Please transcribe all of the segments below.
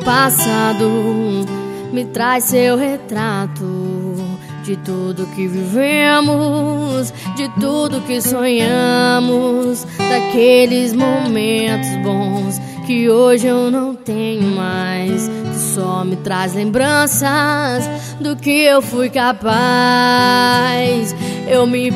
passado me traz seu retrato de tudo que vivemos, de tudo que sonhamos, daqueles momentos bons que hoje eu não tenho mais, que só me traz lembranças do que eu fui capaz. Eu me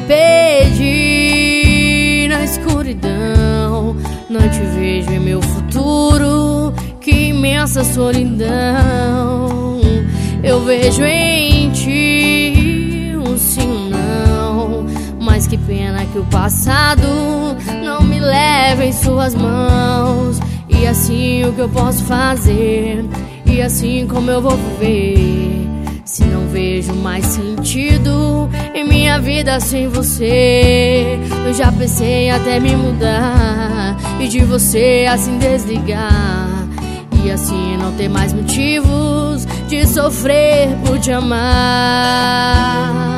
perdi na escuridão, não te vejo em meu futuro, que imensa solidão. Eu vejo em ti um sim, um não, mas que pena que o passado não me leva em suas mãos. E assim o que eu posso fazer, e assim como eu vou viver, se não vejo mais sentido em minha vida sem você. Eu já pensei até me mudar e de você assim desligar, e assim não ter mais motivos de sofrer por te amar.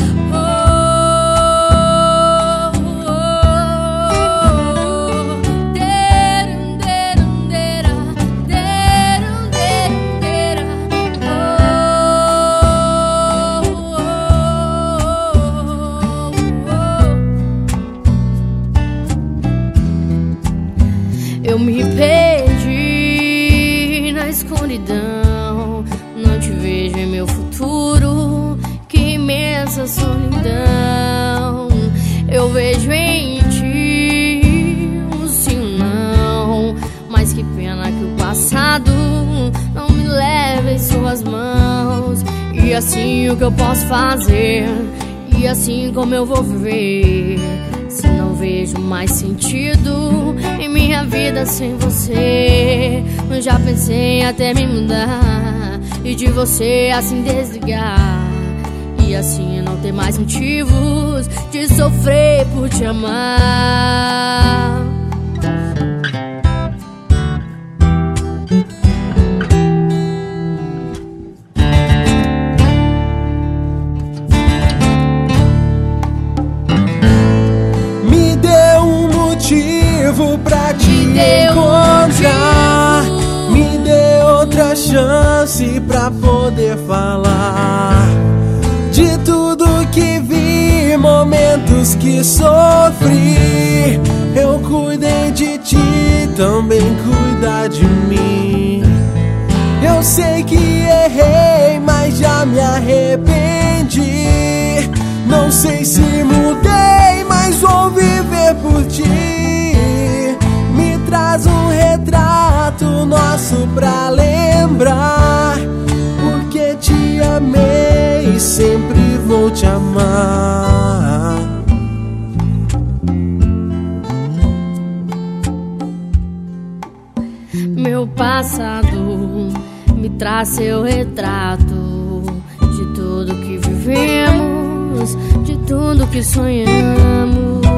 Eu me perdi na escuridão, não te vejo em meu futuro, que imensa solidão. Eu vejo em ti um sim, um não, mas que pena que o passado não me leva em suas mãos. E assim o que eu posso fazer, e assim como eu vou viver, se não vejo mais sentido em minha vida sem você. Eu já pensei até me mudar e de você assim desligar, e assim não ter mais motivos de sofrer por te amar. Pra te encontrar, me dê outra chance pra poder falar de tudo que vi, momentos que sofri. Eu cuidei de ti, também cuida de mim. Eu sei que errei, mas já me arrependi. Não sei se mudei, mas vou viver por ti. Traz um retrato nosso pra lembrar, porque te amei e sempre vou te amar. Meu passado me traz seu retrato de tudo que vivemos, de tudo que sonhamos.